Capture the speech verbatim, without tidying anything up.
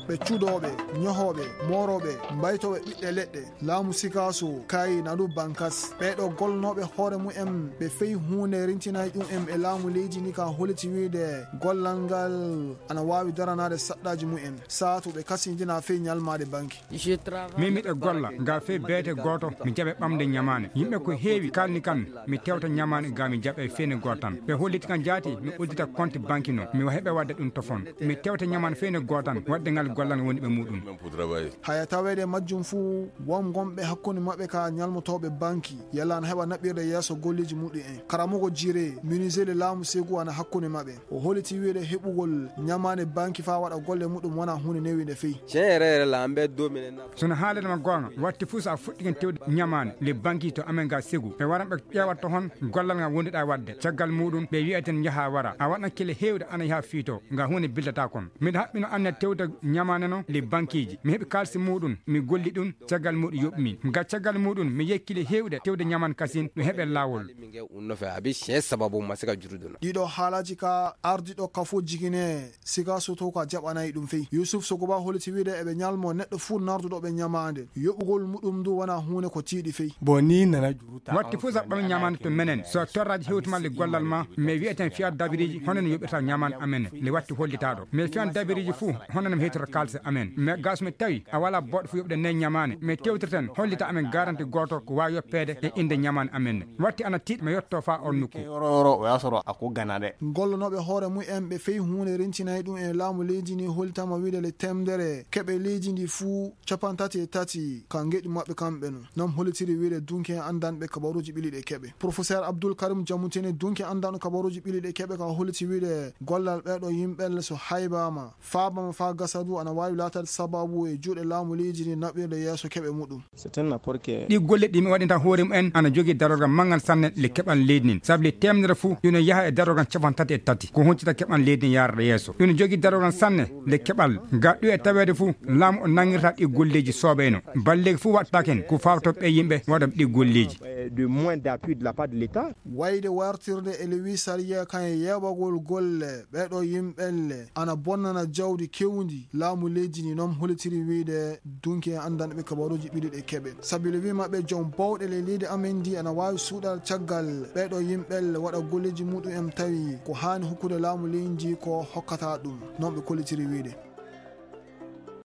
ɓe cuɗoɓe nyohoɓe moroɓe mbaytoɓe ɓiɗɗe leɗɗe laamu sikaso kayi naɗu bankas ɓeɗo golnoɓe hoore mu'en ɓe feyi hunde rintinayi ɗum en e laamu leydi ni ka holiti wiide gollal ngal ana wawi daranade saɗɗaji mu'en saatu ɓe kasindina feyi ñalmade banque min miɗo golla nga feyi beete goto mi jaɓe ɓamde ñamane yimɓe ko heewi kalni kan mi tewta ñamane ga mi jaɓe feyne goto tan ɓe holliti kan jaati mi uddita compte banque no mi heɓe wadde ɗum tofon mi tewta ñamane feyne goto tan wadde ngal gollal woni ɓe muɗum haya tawede majjum fuu won gonɓe hakkude mabɓe ka ñalmotoɓe banque yalla ana heɓa naɓɓirde yesso golleji muɗum en karamogo jire ministére laamu segu ana hakkude mabɓe o holliti wiide heɓugol ñamane banque fa waɗa golle muɗum wona hunde newide feyi sono haalanama gonga watti fuu sa fuɗɗiken tewde ñamane le banque to amen ga segu ɓe waran ɓe ƴewat tohon gollal ngal wonduɗa wadde caggal muɗum ɓe wiyaten jaaha wara a waɗan kele hewde ana yaha fiito nga hunde bildata kon miɗa haɓɓino anne tewde ñamane no le banque ji mi heeɓi kalsi muɗum mi golli ɗum caggal muɗum yoɓmi ga caggal muɗum mi yekkile hewde tewde ñamane kasin ɗum heeɓe lawol ɗiɗo haalaji ka ardiɗo kafo jigine siga soto ka jaɓanayi ɗum feyi yusuf sogoba holliti wiide eɓe ñalmo neɗɗo fuu narduɗo ɓe ñamade yoɓugol muɗum du wona hunde ko tiiɗi feyi bo ni nana juruta watti fuu saɓɓami ñamande to menen so torraji hewtuma le gollal ma mi wiyeten fiya dabiriji hono no yoɓirta ñamande amen le watti hollitaɗo mais fiyan dabiriji fuu hono no mi hetota kalse amen mais gas mi tawi a wala boɗɗo fo yoɓde ne ñamane mais tewtirten hollita amen garanti goto ko wawi yoppede e inde ñamane amen watti ana tiiɗ mi yetto fa on nokku oro o yasoro ako ganade gollonoɓe hoore mu'en ɓe feyi hunde rentinayi ɗum e laamu leydi ni hollitama wiide le temdere keɓe leydi ndi fuu capantati e tati ka geɗi mabɓe kamɓe no non hollitiri wiide dunki en andanɓe kabaruji ɓiliɗe keɓe professeur abdoul karim jamutene dunki andanɗo kabaruji ɓiliɗe keɓe ka holliti wiide gollal ɓeɗo yimɓelle so haybama fabama fa gasa du ana wawi latade sababu e juuɗe laamu leydi ni naɓɓirde yesso keɓe muɗum ɗi golle ɗi mi waɗinta hoore mumen ana jogui darorgal maggal sanne le keɓal leydi nin saabu le temdere fuu ina yaaha e darorgal capantati e tati ko huncita keɓal leydi yarata yesso ina jogui darorgal sanne le keɓal gaɗɗu e tawede fuu laamu o nanguirta ɗi golleji soɓeno balleji fuu wattaken ko fawtoɓe yimɓe waɗa ɗi golleji de moins d'appui de la part de l'état wayde wartirde e lewi sariya kan e yeɓagol golle ɓeɗo yimɓelle ana bonnana jawdi kewdi laamu leydi ni noon hollitiri wiide dunki e andanɓe kabaruji ɓiliɗe keɓe saabi le wimaɓe joom bawɗe le leydi amen ndi ana wawi suuɗal caggal ɓeɗo yimɓelle waɗa golleji muɗum en tawi ko hani hokkude laamu leydi ko hokkata ɗum noon ɓe kollitiri wiide